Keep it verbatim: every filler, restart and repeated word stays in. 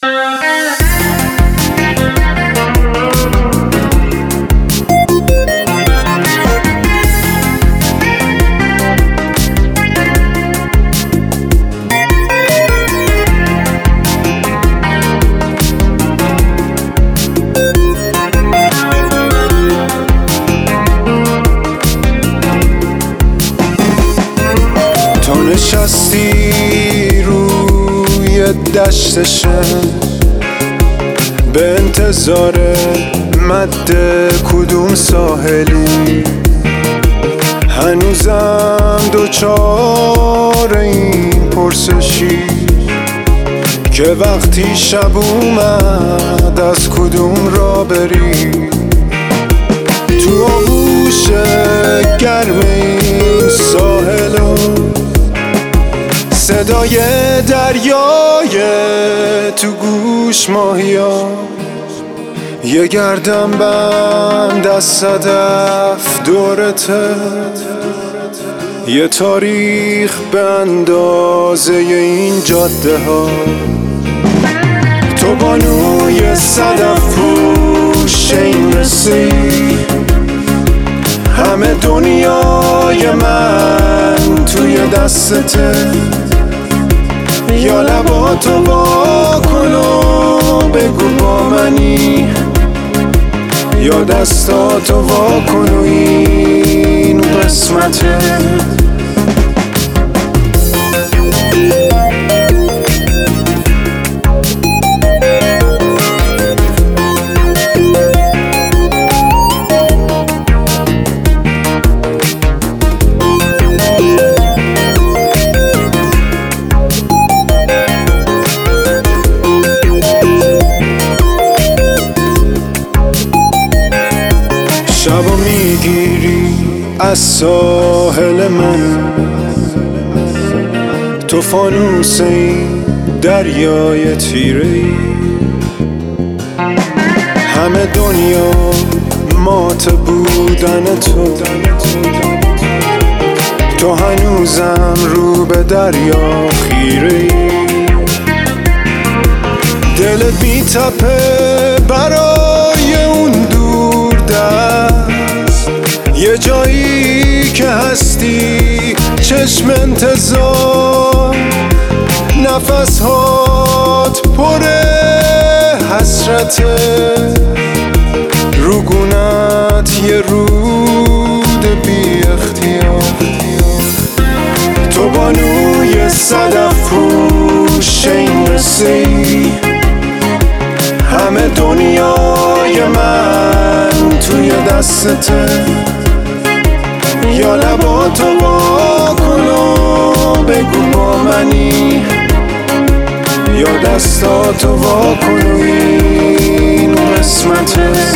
نشستی روی دشتشم به انتظار مد کدوم ساحلی، هنوزم دوچار این پرسشی که وقتی شب اومد از کدوم را بری. تو آغوش گرم این ساحل صدای دریای تو گوش ماهیا، یه گردن بند از صدف دورته، یه تاریخ به اندازه این جاده ها. تو بانوی صدف پوش این رسی، همه دنیای من توی دستته. یا لباتو وا کن و بگو با منی، یا دستاتو وا کن و این قسمته. شبا میگیری از ساحل من، تو فانوس این دریای تیره ای. همه دنیا مات بودن تو، تو هنوزم رو به دریا خیره ای. دلت میتپه برای اون دور دست، یه جایی که هستی چشم انتظار. نفس هات پر حسرته، روگونت یه رود بی اختیار. تو بانوی صدف پوش این رسی، همه دنیای من توی دستته. یا لباتو وا کن و بگو با منی، یا دستاتو وا کن و این قسمته.